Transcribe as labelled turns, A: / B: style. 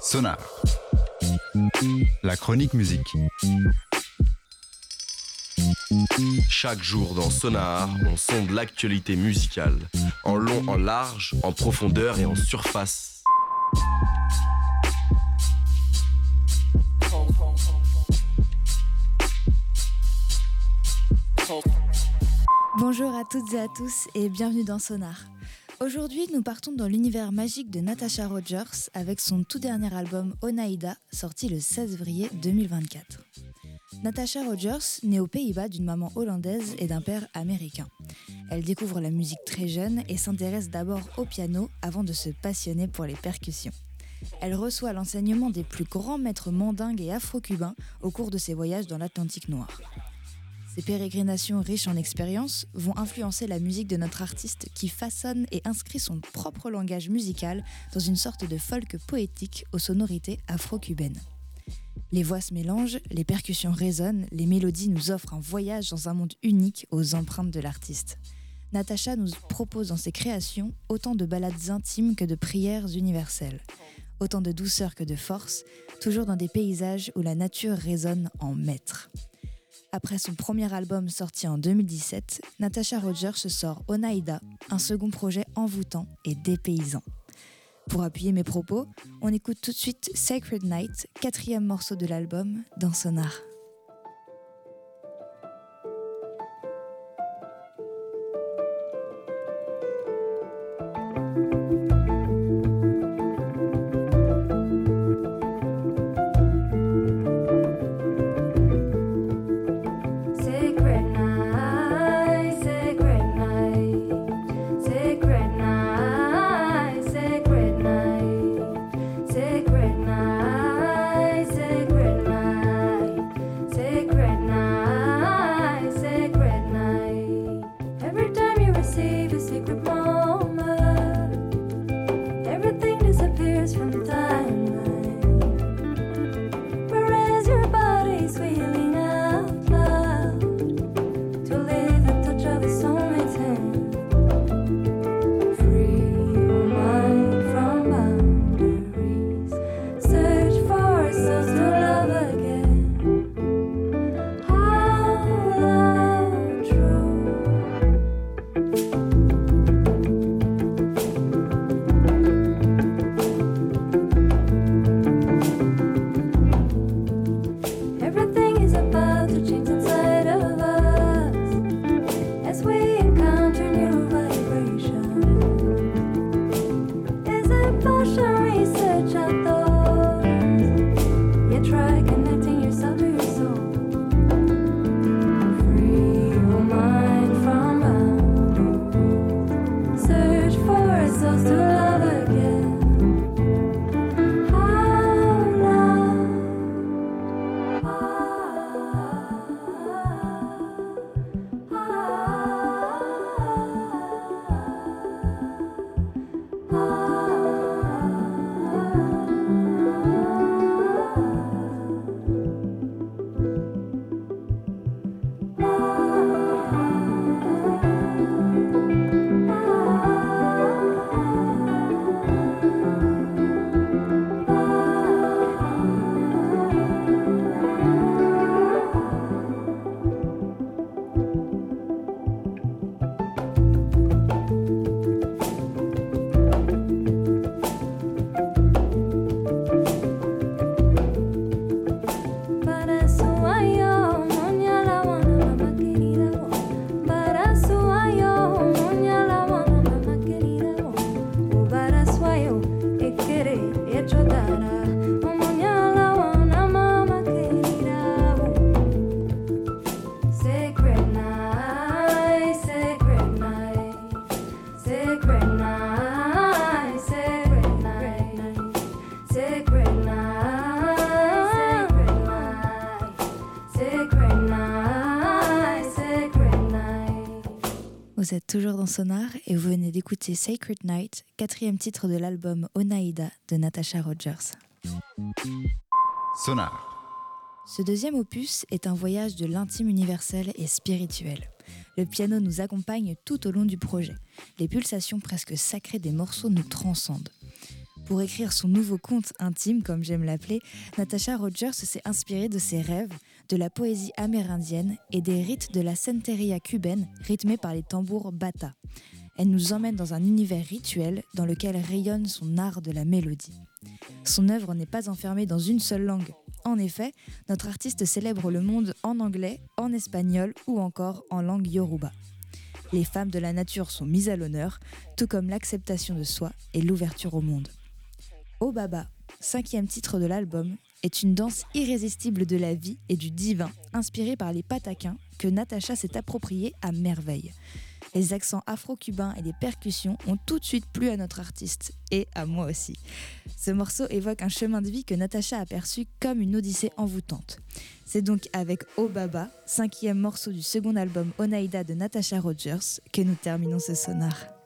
A: Sonar, la chronique musique.
B: Chaque jour dans Sonar, on sonde l'actualité musicale, en long, en large, en profondeur et en surface.
C: Bonjour à toutes et à tous et bienvenue dans Sonar. Aujourd'hui, nous partons dans l'univers magique de Natasha Rogers avec son tout dernier album Oneida, sorti le 16 février 2024. Natasha Rogers naît aux Pays-Bas d'une maman hollandaise et d'un père américain. Elle découvre la musique très jeune et s'intéresse d'abord au piano avant de se passionner pour les percussions. Elle reçoit l'enseignement des plus grands maîtres mandingues et afro-cubains au cours de ses voyages dans l'Atlantique noir. Ces pérégrinations riches en expériences vont influencer la musique de notre artiste qui façonne et inscrit son propre langage musical dans une sorte de folk poétique aux sonorités afro-cubaines. Les voix se mélangent, les percussions résonnent, les mélodies nous offrent un voyage dans un monde unique aux empreintes de l'artiste. Natasha nous propose dans ses créations autant de ballades intimes que de prières universelles, autant de douceur que de force, toujours dans des paysages où la nature résonne en maître. Après son premier album sorti en 2017, Natasha Rogers sort Oneida, un second projet envoûtant et dépaysant. Pour appuyer mes propos, on écoute tout de suite Sacred Night, quatrième morceau de l'album, dans Sonar. Vous êtes toujours dans Sonar et vous venez d'écouter Sacred Night, quatrième titre de l'album Oneida de Natasha Rogers.
A: Sonar.
C: Ce deuxième opus est un voyage de l'intime universel et spirituel. Le piano nous accompagne tout au long du projet. Les pulsations presque sacrées des morceaux nous transcendent. Pour écrire son nouveau conte intime, comme j'aime l'appeler, Natasha Rogers s'est inspirée de ses rêves, de la poésie amérindienne et des rites de la santeria cubaine rythmés par les tambours bata. Elle nous emmène dans un univers rituel dans lequel rayonne son art de la mélodie. Son œuvre n'est pas enfermée dans une seule langue. En effet, notre artiste célèbre le monde en anglais, en espagnol ou encore en langue yoruba. Les femmes de la nature sont mises à l'honneur, tout comme l'acceptation de soi et l'ouverture au monde. Oh Baba, 5e titre de l'album, est une danse irrésistible de la vie et du divin, inspirée par les pataquins que Natasha s'est appropriée à merveille. Les accents afro-cubains et les percussions ont tout de suite plu à notre artiste, et à moi aussi. Ce morceau évoque un chemin de vie que Natasha a perçu comme une odyssée envoûtante. C'est donc avec Oh Baba, 5e morceau du second album Oneida de Natasha Rogers, que nous terminons ce sonar.